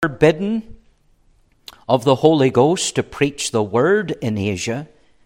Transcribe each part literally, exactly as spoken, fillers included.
forbidden of the Holy Ghost to preach the word in Asia,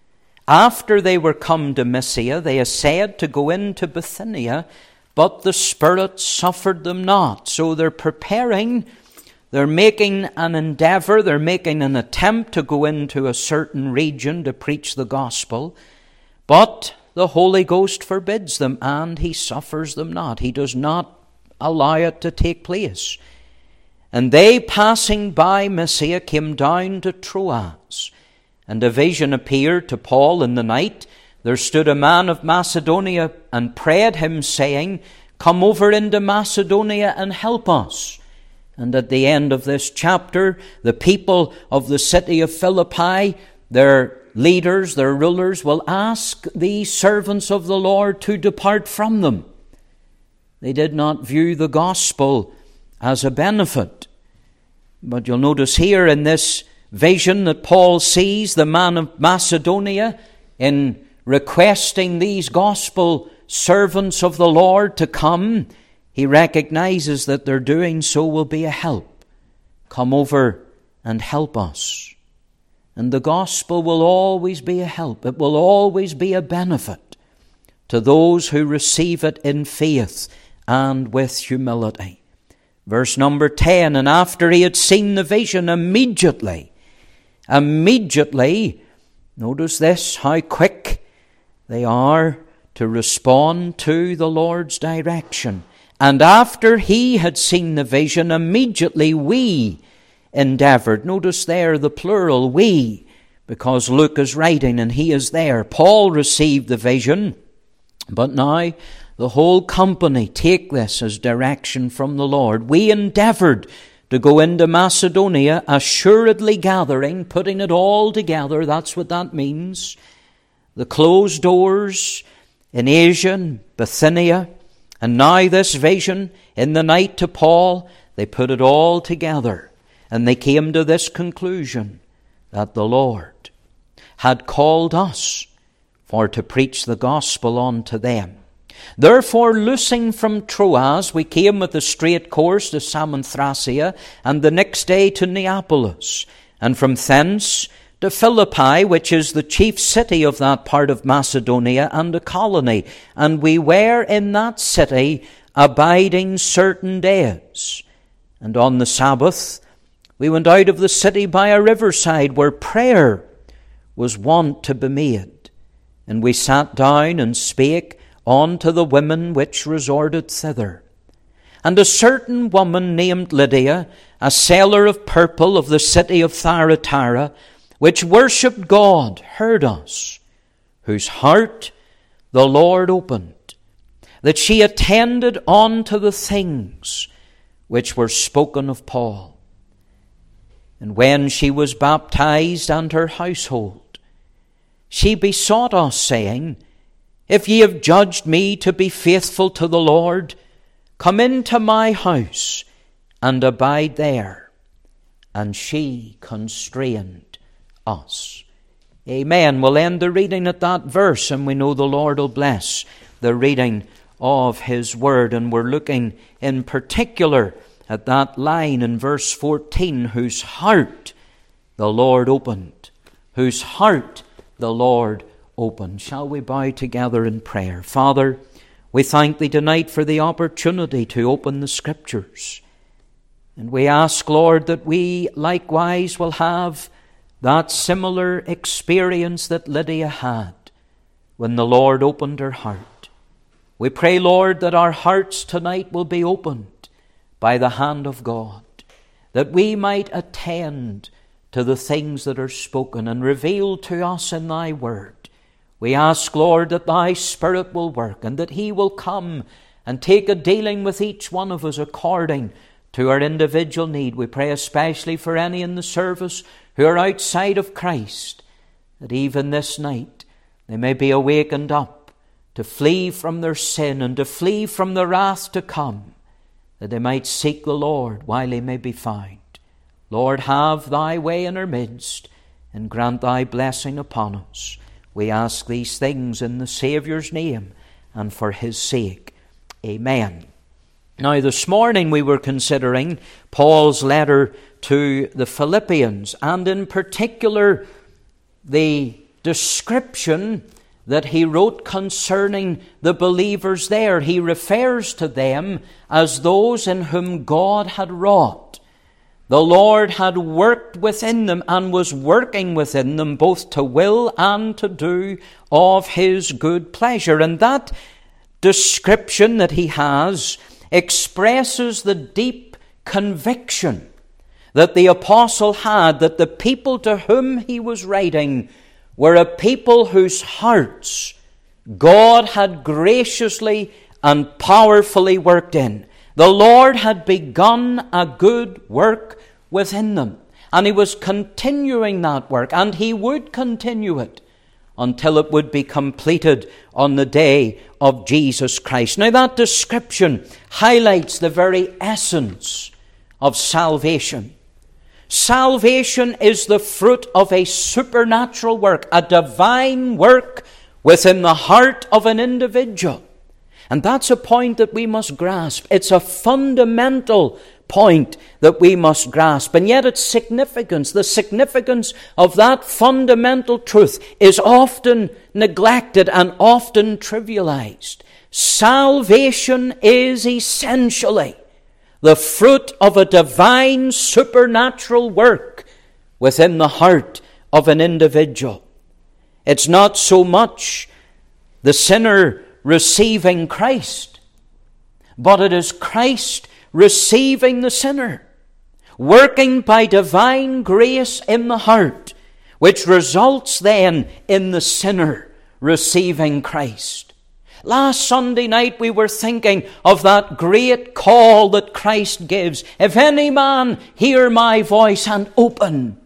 after they were come to Mysia, they essayed to go into Bithynia, but the Spirit suffered them not. So they're preparing, they're making an endeavor, they're making an attempt to go into a certain region to preach the gospel, but the Holy Ghost forbids them, and He suffers them not. He does not allow it to take place. And they, passing by Mysia, came down to Troas. And a vision appeared to Paul in the night. There stood a man of Macedonia and prayed him, saying, "Come over into Macedonia and help us." And at the end of this chapter, the people of the city of Philippi, their leaders, their rulers, will ask these servants of the Lord to depart from them. They did not view the gospel as a benefit. But you'll notice here in this vision that Paul sees the man of Macedonia in requesting these gospel servants of the Lord to come. He recognizes that their doing so will be a help. Come over and help us. And the gospel will always be a help. It will always be a benefit to those who receive it in faith and with humility. Verse number ten, and after he had seen the vision, immediately, immediately, notice this, how quick they are to respond to the Lord's direction. And after he had seen the vision, immediately we endeavored. Notice there the plural, we, because Luke is writing and he is there. Paul received the vision, but now the whole company take this as direction from the Lord. We endeavored to go into Macedonia, assuredly gathering, putting it all together. That's what that means. The closed doors in Asia and Bithynia, and now this vision in the night to Paul, they put it all together. And they came to this conclusion, that the Lord had called us for to preach the gospel unto them. Therefore, loosing from Troas, we came with a straight course to Samothracia, and the next day to Neapolis, and from thence to Philippi, which is the chief city of that part of Macedonia, and a colony. And we were in that city abiding certain days. And on the Sabbath, we went out of the city by a riverside where prayer was wont to be made. And we sat down and spake unto the women which resorted thither. And a certain woman named Lydia, a seller of purple of the city of Thyatira, which worshipped God, heard us, whose heart the Lord opened, that she attended unto the things which were spoken of Paul. And when she was baptized and her household, she besought us, saying, If ye have judged me to be faithful to the Lord, come into my house and abide there. And she constrained us. Amen. We'll end the reading at that verse, and we know the Lord will bless the reading of His Word. And we're looking in particular at that line in verse fourteen, whose heart the Lord opened. Whose heart the Lord opened. Shall we bow together in prayer? Father, we thank Thee tonight for the opportunity to open the Scriptures. And we ask, Lord, that we likewise will have that similar experience that Lydia had when the Lord opened her heart. We pray, Lord, that our hearts tonight will be opened by the hand of God, that we might attend to the things that are spoken and revealed to us in Thy Word. We ask, Lord, that Thy Spirit will work and that He will come and take a dealing with each one of us according to our individual need. We pray especially for any in the service who are outside of Christ, that even this night they may be awakened up to flee from their sin and to flee from the wrath to come, that they might seek the Lord while He may be found. Lord, have Thy way in our midst and grant Thy blessing upon us. We ask these things in the Saviour's name and for His sake. Amen Now, this morning we were considering Paul's letter to the Philippians, and in particular the description that he wrote concerning the believers there. He refers to them as those in whom God had wrought. The Lord had worked within them and was working within them both to will and to do of His good pleasure. And that description that he has expresses the deep conviction that the apostle had that the people to whom he was writing were a people whose hearts God had graciously and powerfully worked in. The Lord had begun a good work within them, and He was continuing that work, and He would continue it until it would be completed on the day of Jesus Christ. Now, that description highlights the very essence of salvation. Salvation is the fruit of a supernatural work, a divine work within the heart of an individual. And that's a point that we must grasp. It's a fundamental point that we must grasp. And yet its significance, the significance of that fundamental truth, is often neglected and often trivialized. Salvation is essentially the fruit of a divine supernatural work within the heart of an individual. It's not so much the sinner receiving Christ, but it is Christ receiving the sinner, working by divine grace in the heart, which results then in the sinner receiving Christ. Last Sunday night we were thinking of that great call that Christ gives. If any man hear my voice and open.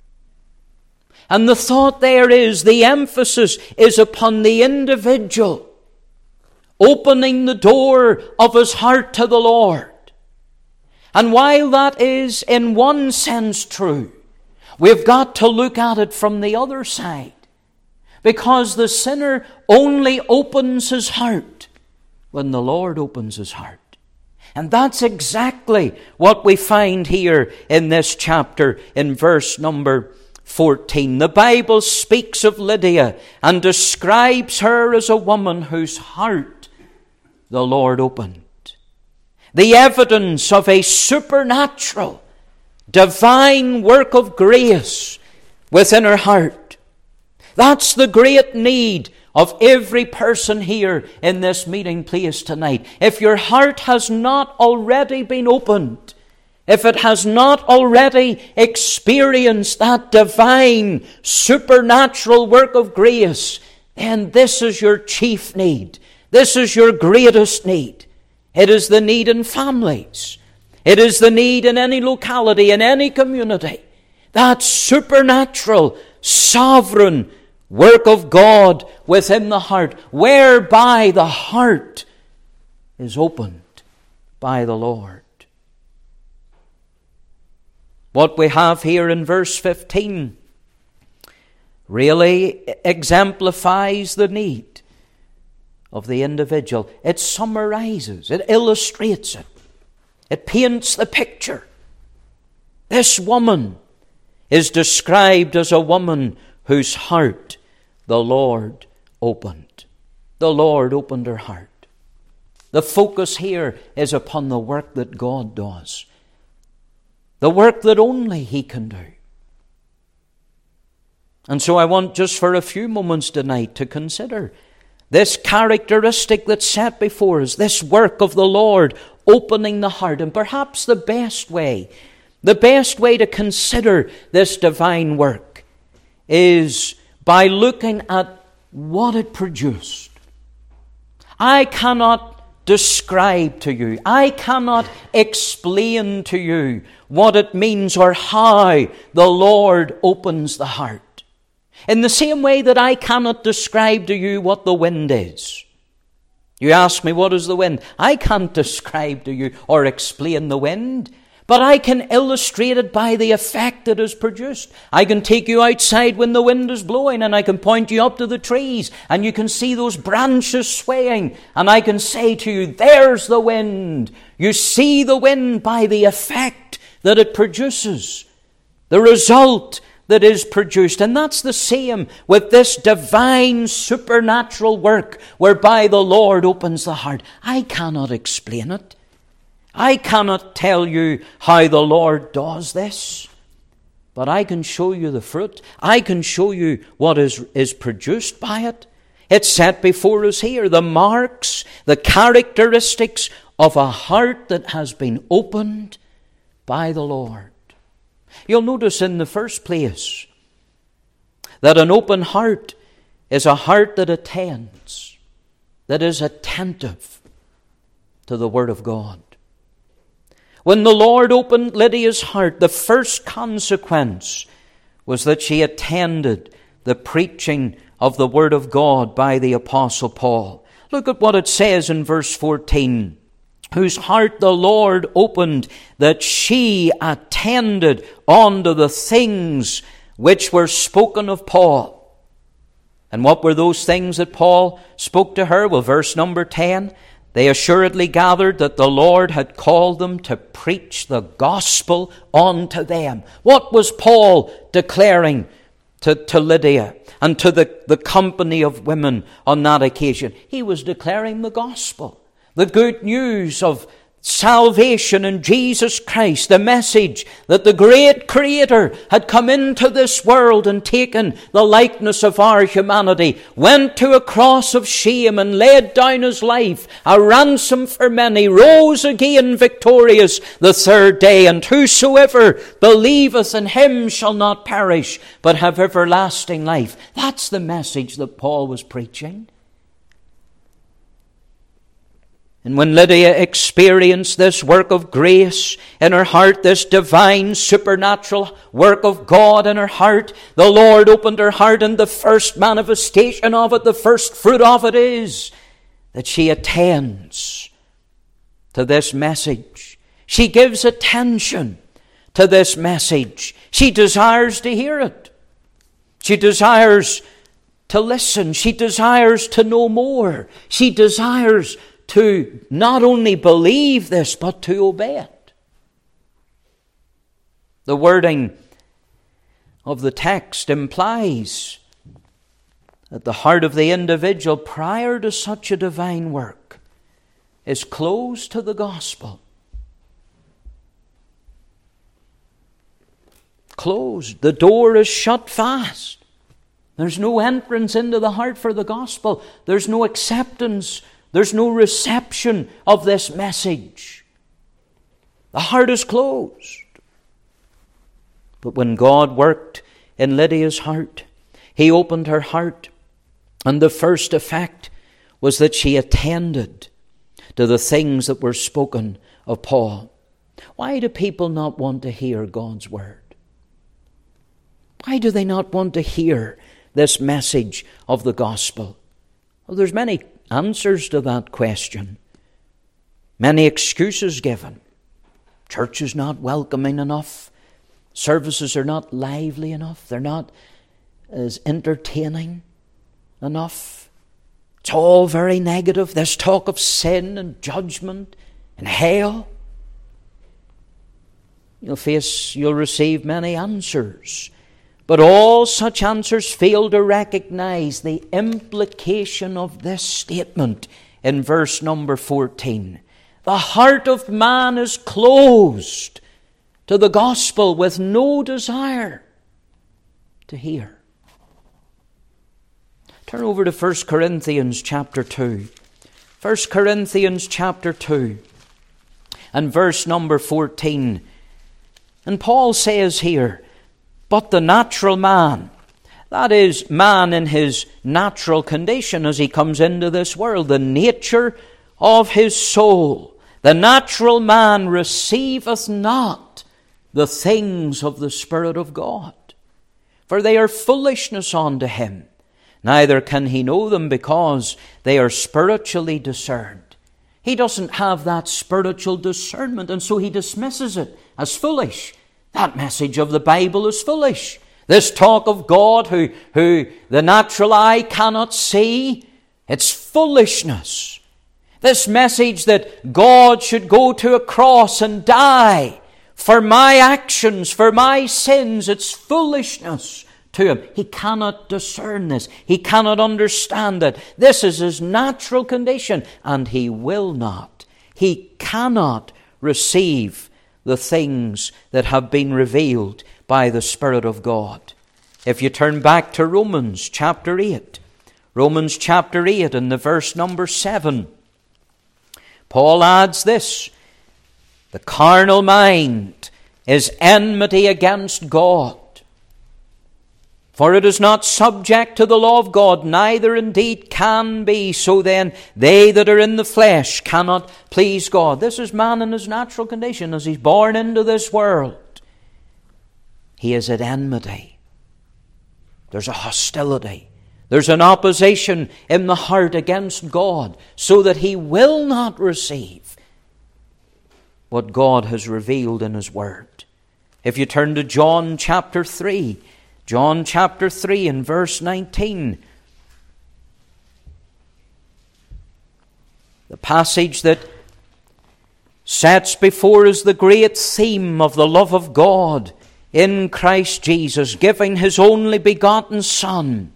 And the thought there is, the emphasis is upon the individual opening the door of his heart to the Lord. And while that is in one sense true, we've got to look at it from the other side. Because the sinner only opens his heart when the Lord opens his heart. And that's exactly what we find here in this chapter in verse number fourteen. The Bible speaks of Lydia and describes her as a woman whose heart the Lord opened. The evidence of a supernatural, divine work of grace within her heart. That's the great need of every person here in this meeting place tonight. If your heart has not already been opened, if it has not already experienced that divine, supernatural work of grace, then this is your chief need. This is your greatest need. It is the need in families. It is the need in any locality, in any community. That supernatural, sovereign work of God within the heart, whereby the heart is opened by the Lord. What we have here in verse fifteen really exemplifies the need of the individual. It summarizes, it illustrates it. It paints the picture. This woman is described as a woman whose heart the Lord opened. The Lord opened her heart. The focus here is upon the work that God does. The work that only He can do. And so I want just for a few moments tonight to consider this characteristic that's set before us, this work of the Lord opening the heart. And perhaps the best way, the best way to consider this divine work is by looking at what it produced. I cannot describe to you, I cannot explain to you what it means or how the Lord opens the heart. In the same way that I cannot describe to you what the wind is. You ask me, what is the wind? I can't describe to you or explain the wind. But I can illustrate it by the effect it is produced. I can take you outside when the wind is blowing, and I can point you up to the trees, and you can see those branches swaying, and I can say to you, there's the wind. You see the wind by the effect that it produces, the result that is produced. And that's the same with this divine supernatural work whereby the Lord opens the heart. I cannot explain it. I cannot tell you how the Lord does this, but I can show you the fruit. I can show you what is, is produced by it. It's set before us here, the marks, the characteristics of a heart that has been opened by the Lord. You'll notice in the first place that an open heart is a heart that attends, that is attentive to the Word of God. When the Lord opened Lydia's heart, the first consequence was that she attended the preaching of the Word of God by the Apostle Paul. Look at what it says in verse fourteen. Whose heart the Lord opened, that she attended unto the things which were spoken of Paul. And what were those things that Paul spoke to her? Well, verse number ten. They assuredly gathered that the Lord had called them to preach the gospel unto them. What was Paul declaring to, to Lydia and to the, the company of women on that occasion? He was declaring the gospel, the good news of salvation in Jesus Christ, the message that the great Creator had come into this world and taken the likeness of our humanity, went to a cross of shame and laid down his life, a ransom for many, rose again victorious the third day, and whosoever believeth in him shall not perish, but have everlasting life. That's the message that Paul was preaching. And when Lydia experienced this work of grace in her heart, this divine supernatural work of God in her heart, the Lord opened her heart, and the first manifestation of it, the first fruit of it is that she attends to this message. She gives attention to this message. She desires to hear it. She desires to listen. She desires to know more. She desires to not only believe this, but to obey it. The wording of the text implies that the heart of the individual prior to such a divine work is closed to the gospel. Closed. The door is shut fast. There's no entrance into the heart for the gospel. There's no acceptance. There's no reception of this message. The heart is closed. But when God worked in Lydia's heart, He opened her heart, and the first effect was that she attended to the things that were spoken of Paul. Why do people not want to hear God's word? Why do they not want to hear this message of the gospel? Well, there's many answers to that question. Many excuses given. Church is not welcoming enough. Services are not lively enough. They're not as entertaining enough. It's all very negative. There's talk of sin and judgment and hell. You'll face, you'll receive many answers. But all such answers fail to recognize the implication of this statement in verse number fourteen. The heart of man is closed to the gospel with no desire to hear. Turn over to First Corinthians chapter two. First Corinthians chapter two and verse number fourteen. And Paul says here, but the natural man, that is, man in his natural condition as he comes into this world, the nature of his soul, the natural man receiveth not the things of the Spirit of God, for they are foolishness unto him. Neither can he know them because they are spiritually discerned. He doesn't have that spiritual discernment, and so he dismisses it as foolish. That message of the Bible is foolish. This talk of God who, who the natural eye cannot see, it's foolishness. This message that God should go to a cross and die for my actions, for my sins, it's foolishness to him. He cannot discern this. He cannot understand it. This is his natural condition, and he will not. He cannot receive the things that have been revealed by the Spirit of God. If you turn back to Romans chapter eight, Romans chapter eight and the verse number seven, Paul adds this: the carnal mind is enmity against God. For it is not subject to the law of God, neither indeed can be. So then, they that are in the flesh cannot please God. This is man in his natural condition as he's born into this world. He is at enmity. There's a hostility. There's an opposition in the heart against God, so that he will not receive what God has revealed in his word. If you turn to John chapter three, John chapter three and verse nineteen, the passage that sets before us the great theme of the love of God in Christ Jesus, giving his only begotten Son.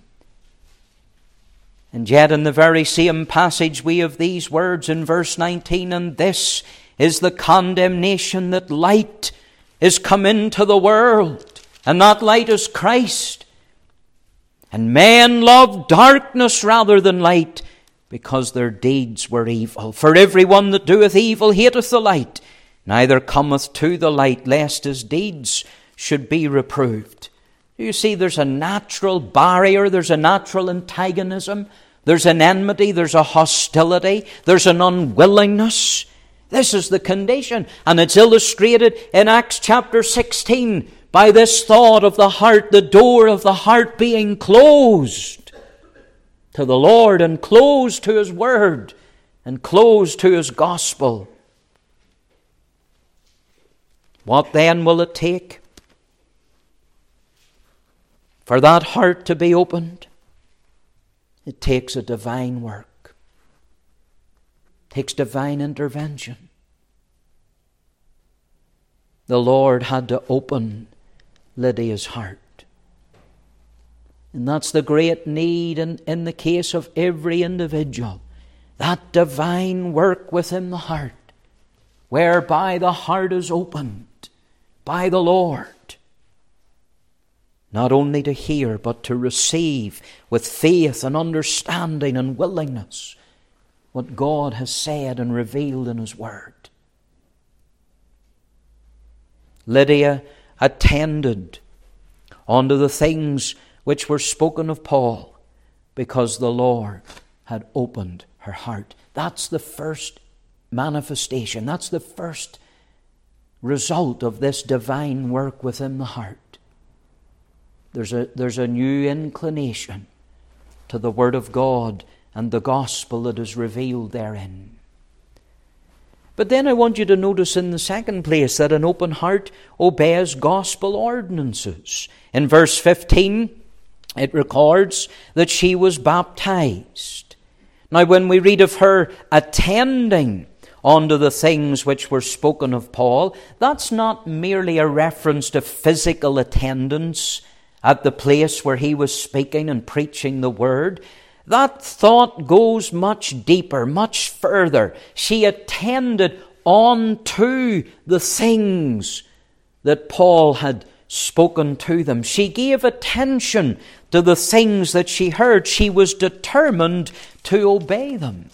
And yet in the very same passage we have these words in verse nineteen, and this is the condemnation, that light is come into the world, and that light is Christ. And men love darkness rather than light, because their deeds were evil. For everyone that doeth evil hateth the light, neither cometh to the light, lest his deeds should be reproved. You see, there's a natural barrier, there's a natural antagonism, there's an enmity, there's a hostility, there's an unwillingness. This is the condition, and it's illustrated in Acts chapter sixteen by this thought of the heart, the door of the heart being closed to the Lord, and closed to his word, and closed to his gospel. What then will it take for that heart to be opened? It takes a divine work. It takes divine intervention. The Lord had to open Lydia's heart. And that's the great need in, in the case of every individual. That divine work within the heart, whereby the heart is opened by the Lord. Not only to hear, but to receive with faith and understanding and willingness what God has said and revealed in his word. Lydia attended unto the things which were spoken of Paul, because the Lord had opened her heart. That's the first manifestation. That's the first result of this divine work within the heart. There's a, there's a new inclination to the Word of God and the gospel that is revealed therein. But then I want you to notice in the second place that an open heart obeys gospel ordinances. In verse fifteen, it records that she was baptized. Now, when we read of her attending unto the things which were spoken of Paul, that's not merely a reference to physical attendance at the place where he was speaking and preaching the word. That thought goes much deeper, much further. She attended on to the things that Paul had spoken to them. She gave attention to the things that she heard. She was determined to obey them.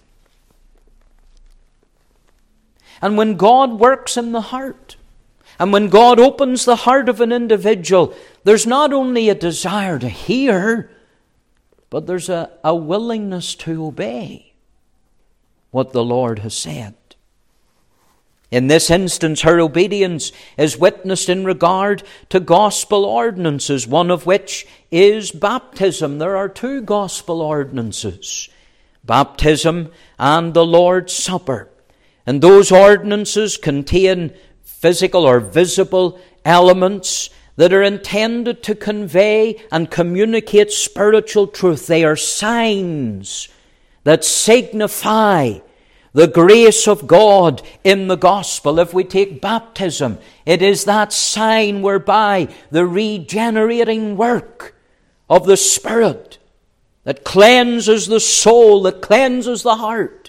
And when God works in the heart, and when God opens the heart of an individual, there's not only a desire to hear, but there's a, a willingness to obey what the Lord has said. In this instance, her obedience is witnessed in regard to gospel ordinances, one of which is baptism. There are two gospel ordinances, baptism and the Lord's Supper. And those ordinances contain physical or visible elements that are intended to convey and communicate spiritual truth. They are signs that signify the grace of God in the gospel. If we take baptism, it is that sign whereby the regenerating work of the Spirit that cleanses the soul, that cleanses the heart,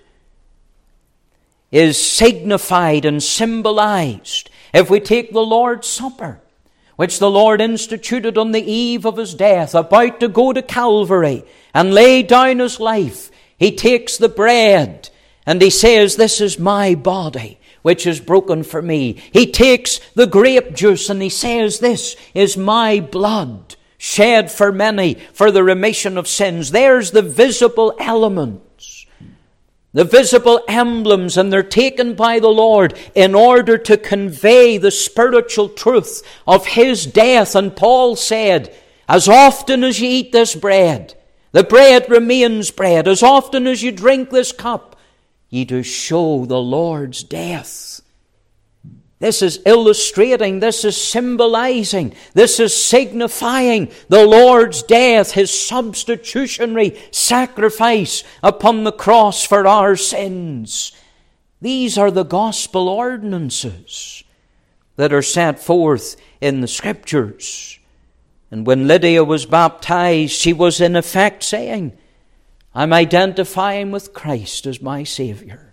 is signified and symbolized. If we take the Lord's Supper, which the Lord instituted on the eve of His death, about to go to Calvary and lay down His life, He takes the bread and He says, "This is my body, which is broken for me." He takes the grape juice and He says, "This is my blood, shed for many for the remission of sins." There's the visible elements, the visible emblems, and they're taken by the Lord in order to convey the spiritual truth of His death. And Paul said, as often as you eat this bread, the bread remains bread. As often as you drink this cup, ye do show the Lord's death. This is illustrating, this is symbolizing, this is signifying the Lord's death, His substitutionary sacrifice upon the cross for our sins. These are the gospel ordinances that are set forth in the Scriptures. And when Lydia was baptized, she was in effect saying, I'm identifying with Christ as my Savior.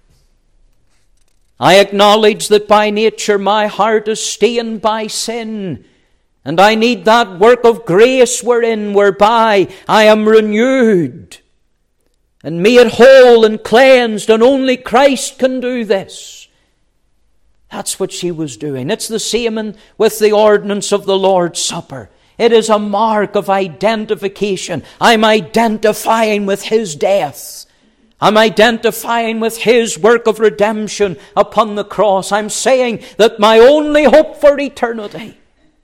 I acknowledge that by nature my heart is stained by sin, and I need that work of grace wherein, whereby I am renewed and made whole and cleansed, and only Christ can do this. That's what she was doing. It's the same in, with the ordinance of the Lord's Supper. It is a mark of identification. I'm identifying with His death. I'm identifying with His work of redemption upon the cross. I'm saying that my only hope for eternity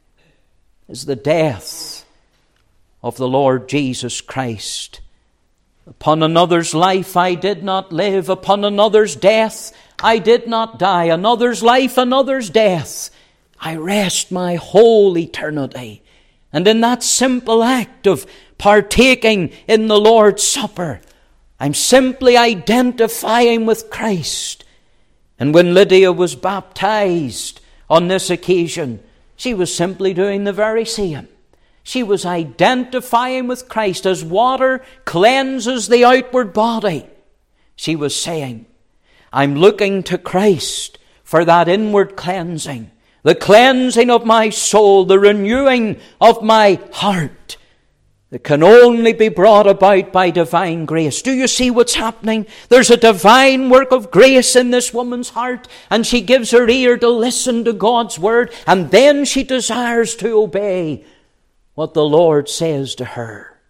is the death of the Lord Jesus Christ. Upon another's life I did not live. Upon another's death I did not die. Another's life, another's death. I rest my whole eternity. And in that simple act of partaking in the Lord's Supper, I'm simply identifying with Christ. And when Lydia was baptized on this occasion, she was simply doing the very same. She was identifying with Christ. As water cleanses the outward body, she was saying, I'm looking to Christ for that inward cleansing, the cleansing of my soul, the renewing of my heart, that can only be brought about by divine grace. Do you see what's happening? There's a divine work of grace in this woman's heart, and she gives her ear to listen to God's word, and then she desires to obey what the Lord says to her.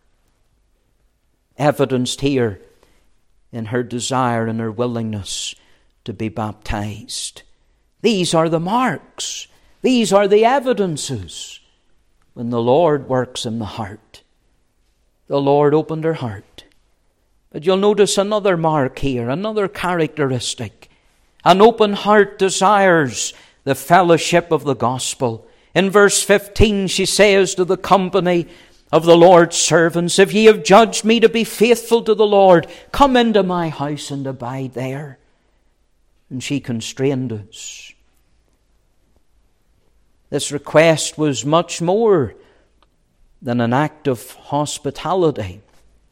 Evidenced here in her desire and her willingness to be baptized. These are the marks. These are the evidences when the Lord works in the heart. The Lord opened her heart. But you'll notice another mark here, another characteristic. An open heart desires the fellowship of the gospel. In verse fifteen, she says to the company of the Lord's servants, if ye have judged me to be faithful to the Lord, come into my house and abide there. And she constrained us. This request was much more than an act of hospitality.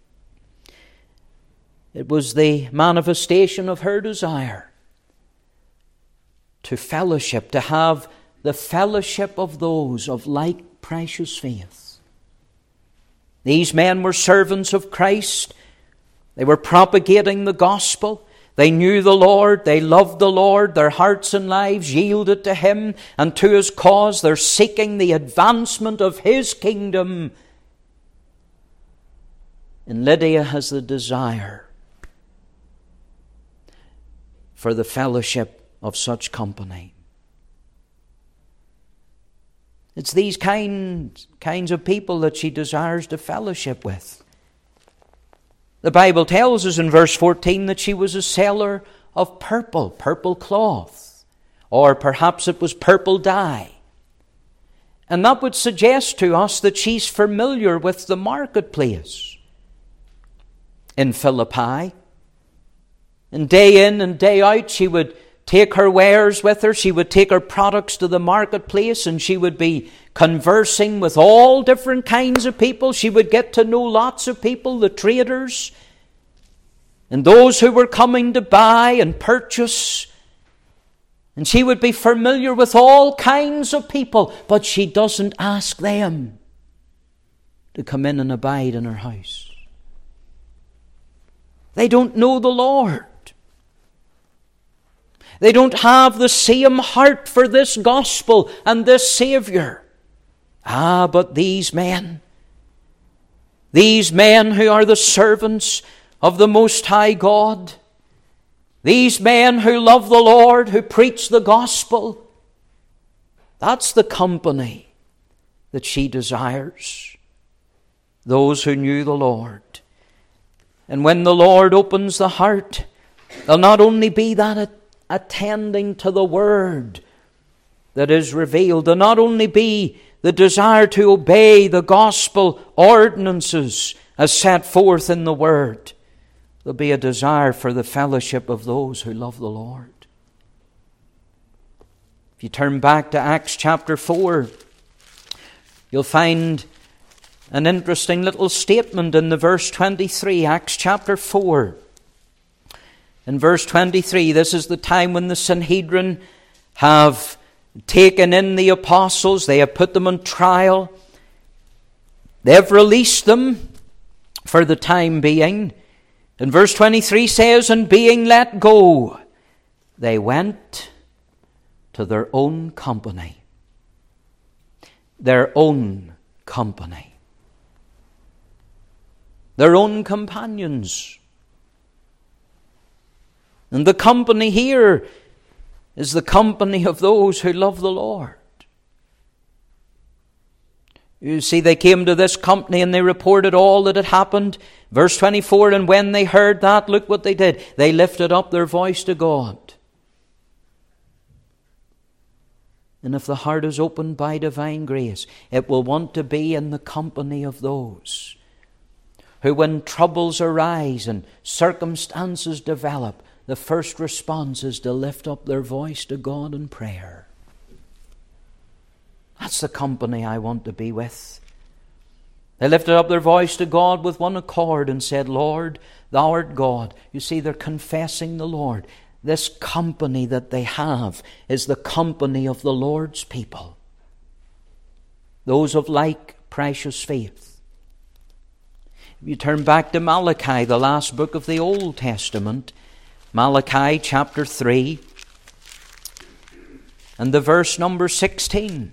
It was the manifestation of her desire to fellowship, to have the fellowship of those of like precious faith. These men were servants of Christ. They were propagating the gospel. They knew the Lord, they loved the Lord, their hearts and lives yielded to Him and to His cause. They're seeking the advancement of His kingdom. And Lydia has the desire for the fellowship of such company. It's these kinds, kinds of people that she desires to fellowship with. The Bible tells us in verse fourteen that she was a seller of purple, purple cloth, or perhaps it was purple dye. And that would suggest to us that she's familiar with the marketplace in Philippi. And day in and day out, she would take her wares with her. She would take her products to the marketplace, and she would be conversing with all different kinds of people. She would get to know lots of people, the traders, and those who were coming to buy and purchase. And she would be familiar with all kinds of people, but she doesn't ask them to come in and abide in her house. They don't know the Lord. They don't have the same heart for this gospel and this Savior. Ah, but these men, these men who are the servants of the Most High God, these men who love the Lord, who preach the gospel, that's the company that she desires. Those who knew the Lord. And when the Lord opens the heart, there'll not only be that attending to the word that is revealed, there'll not only be the desire to obey the gospel ordinances as set forth in the word, there'll be a desire for the fellowship of those who love the Lord. If you turn back to Acts chapter four, you'll find an interesting little statement in the verse twenty-three, Acts chapter four. In verse twenty-three, this is the time when the Sanhedrin have taken in the apostles. They have put them on trial. They have released them for the time being. And verse twenty-three says, and being let go, they went to their own company. Their own company. Their own companions. And the company here is the company of those who love the Lord. You see, they came to this company and they reported all that had happened. Verse twenty-four, and when they heard that, look what they did. They lifted up their voice to God. And if the heart is opened by divine grace, it will want to be in the company of those who, when troubles arise and circumstances develop, the first response is to lift up their voice to God in prayer. That's the company I want to be with. They lifted up their voice to God with one accord and said, Lord, thou art God. You see, they're confessing the Lord. This company that they have is the company of the Lord's people. Those of like precious faith. If you turn back to Malachi, the last book of the Old Testament, Malachi chapter three, and the verse number sixteen.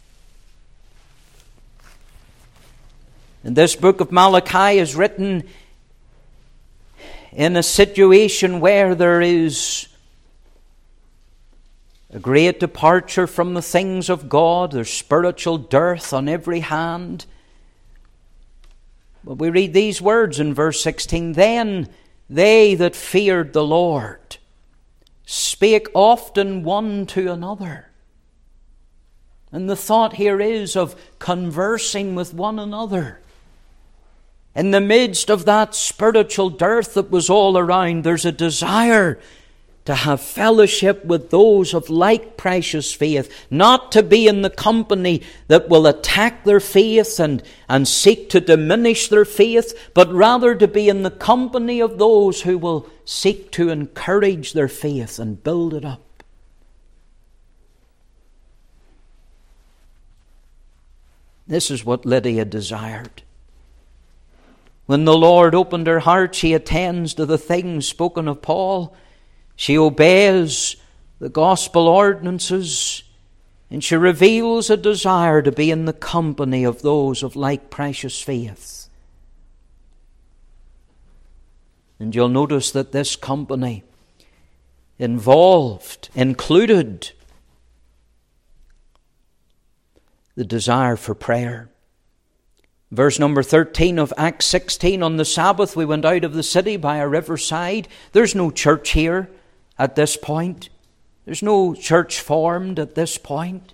And this book of Malachi is written in a situation where there is a great departure from the things of God. There's spiritual dearth on every hand. But we read these words in verse sixteen. Then they that feared the Lord spake often one to another. And the thought here is of conversing with one another. In the midst of that spiritual dearth that was all around, there's a desire to have fellowship with those of like precious faith, not to be in the company that will attack their faith and, and seek to diminish their faith, but rather to be in the company of those who will seek to encourage their faith and build it up. This is what Lydia desired. When the Lord opened her heart, she attends to the things spoken of Paul. She obeys the gospel ordinances, and she reveals a desire to be in the company of those of like precious faith. And you'll notice that this company involved, included the desire for prayer. Verse number thirteen of Acts sixteen, on the Sabbath we went out of the city by a riverside. There's no church here at this point. There's no church formed at this point.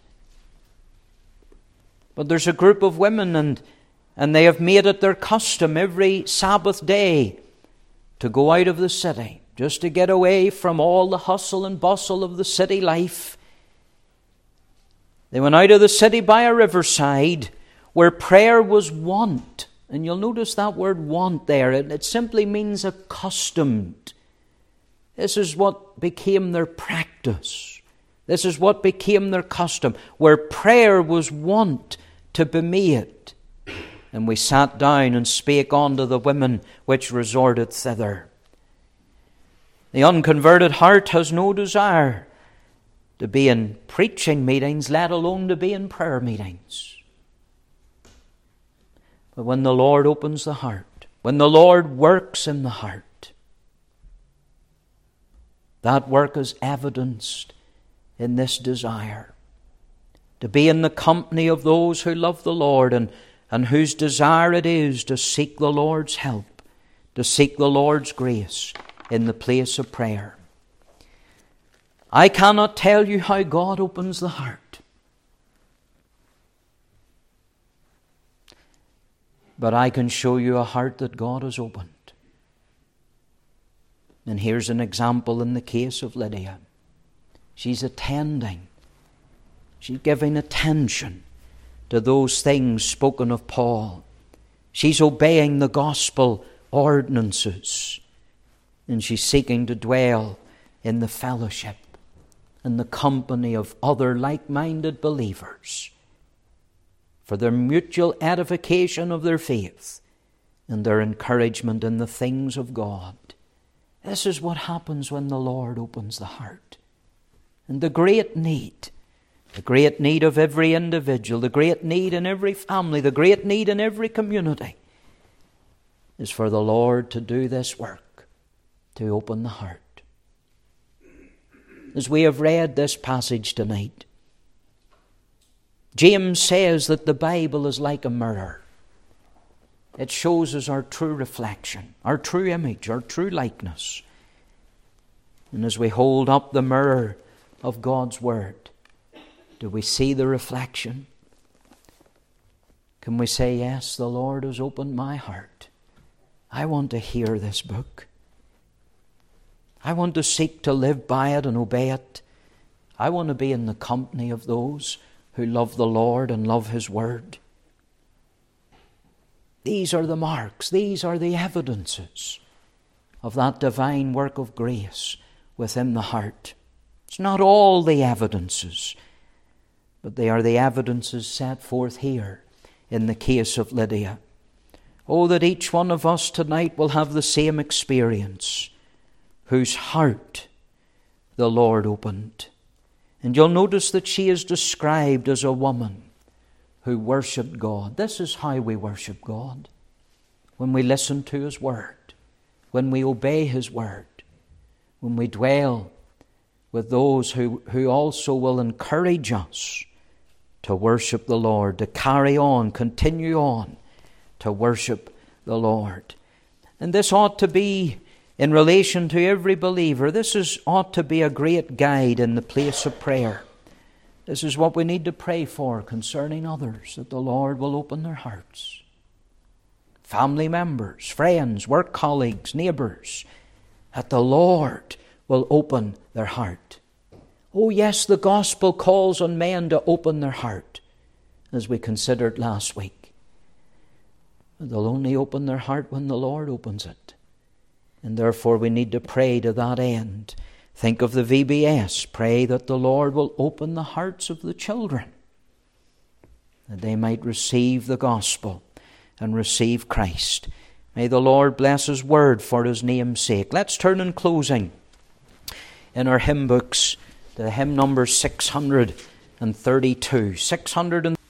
But there's a group of women, and, and they have made it their custom every Sabbath day to go out of the city, just to get away from all the hustle and bustle of the city life. They went out of the city by a riverside where prayer was wont. And you'll notice that word want there. It, it simply means accustomed. This is what became their practice. This is what became their custom, where prayer was wont to be made. And we sat down and spake unto the women which resorted thither. The unconverted heart has no desire to be in preaching meetings, let alone to be in prayer meetings. But when the Lord opens the heart, when the Lord works in the heart, that work is evidenced in this desire to be in the company of those who love the Lord and, and whose desire it is to seek the Lord's help, to seek the Lord's grace in the place of prayer. I cannot tell you how God opens the heart, but I can show you a heart that God has opened. And here's an example in the case of Lydia. She's attending. She's giving attention to those things spoken of Paul. She's obeying the gospel ordinances. And she's seeking to dwell in the fellowship and the company of other like-minded believers for their mutual edification of their faith and their encouragement in the things of God. This is what happens when the Lord opens the heart. And the great need, the great need of every individual, the great need in every family, the great need in every community is for the Lord to do this work, to open the heart. As we have read this passage tonight, James says that the Bible is like a mirror. It shows us our true reflection, our true image, our true likeness. And as we hold up the mirror of God's Word, do we see the reflection? Can we say, yes, the Lord has opened my heart. I want to hear this book. I want to seek to live by it and obey it. I want to be in the company of those who love the Lord and love His Word. These are the marks, these are the evidences of that divine work of grace within the heart. It's not all the evidences, but they are the evidences set forth here in the case of Lydia. Oh, that each one of us tonight will have the same experience, whose heart the Lord opened. And you'll notice that she is described as a woman who worshipped God. This is how we worship God. When we listen to His Word, when we obey His Word, when we dwell with those who, who also will encourage us to worship the Lord, to carry on, continue on to worship the Lord. And this ought to be, in relation to every believer, this is ought to be a great guide in the place of prayer. This is what we need to pray for concerning others, that the Lord will open their hearts. Family members, friends, work colleagues, neighbours, that the Lord will open their heart. Oh yes, the gospel calls on men to open their heart, as we considered last week. They'll only open their heart when the Lord opens it. And therefore we need to pray to that end. Think of the V B S. Pray that the Lord will open the hearts of the children, that they might receive the gospel and receive Christ. May the Lord bless His Word for His name's sake. Let's turn in closing in our hymn books to hymn number six hundred thirty-two. six hundred